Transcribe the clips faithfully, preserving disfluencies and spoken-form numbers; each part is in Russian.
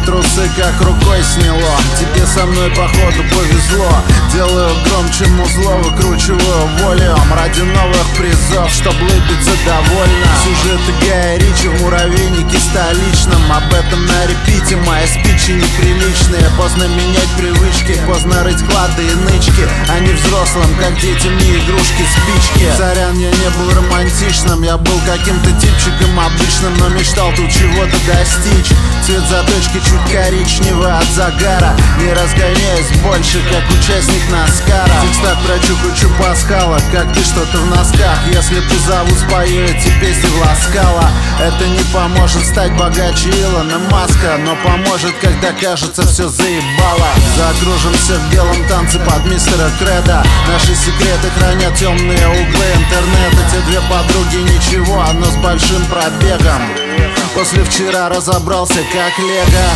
трусы как рукой сняло. Тебе со мной походу повезло. Делаю громче музло, выкручиваю волюм ради новых призов, чтоб лыбиться довольно. Сюжеты Гая Ричи в муравейнике столичном. Об этом на репите, мои спичи неприличные. Поздно менять привычки, поздно рыть клады и нычки. Они взрослым, как детям не игрушки, спички. Сорян, я не был романтичным, я был каким-то типчиком обычным, но мечтал тут чего-то достичь. Цвет заточки чуть коричневый от загара. Не разгоняюсь больше, как участник Наскара. Текстат про чуку-чу пасхала, как ты что-то в носках. Если позову, спою эти песни в Ласкала. Это не поможет стать богаче Илона Маска, но поможет, когда кажется все заебало. Закружимся в белом танце под мистера Креда. Наши секреты хранят темные углы интернета. Те две подруги ничего, но с большим пробегом. После вчера разобрался как лего.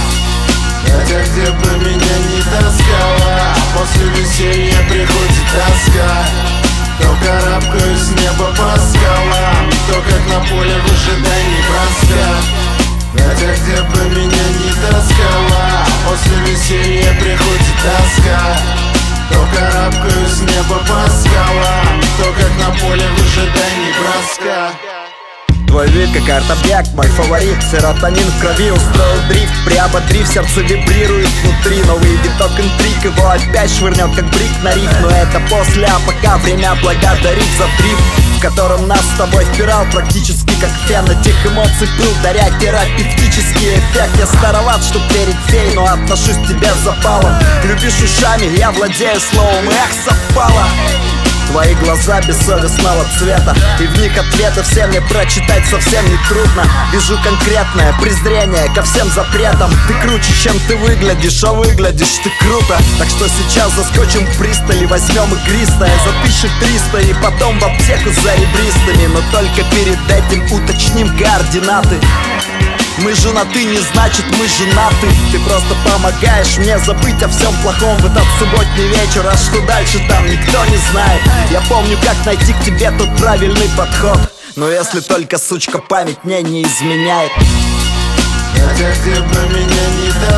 Хотя где бы меня не таскала, после веселья приходит тоска. То карабкаюсь с неба по скалам, то как на поле в ожидании броска. Хотя где бы меня не таскала, после веселья приходит тоска. То карабкаюсь с неба по скалам, то как на поле в ожидании броска. Твой вид как арт-объект, мой фаворит. Серотонин в крови, устроил дрифт. Приоботрив, сердце вибрирует внутри. Новый виток интриг, его опять швырнет как брик на риф. Но это после, а пока время благодарить за дрифт, в котором нас с тобой впирал практически как фен. Этих эмоций пыл, даря терапевтический эффект. Я староват, чтоб верить фей, но отношусь к тебе с запалом. Любишь ушами, я владею словом, эх, совпало. Твои глаза бессовестного цвета, и в них ответы все мне прочитать совсем не трудно. Вижу конкретное презрение ко всем запретам. Ты круче, чем ты выглядишь, а выглядишь ты круто. Так что сейчас заскочим в пристали, возьмем игристое за тысячу триста и потом в аптеку за ребристами. Но только перед этим уточним координаты. Мы женаты, не значит мы женаты. Ты просто помогаешь мне забыть о всем плохом в этот субботний вечер. А что дальше там никто не знает. Я помню, как найти к тебе тот правильный подход. Но если только, сучка, память мне не изменяет. Хотя где бы меня не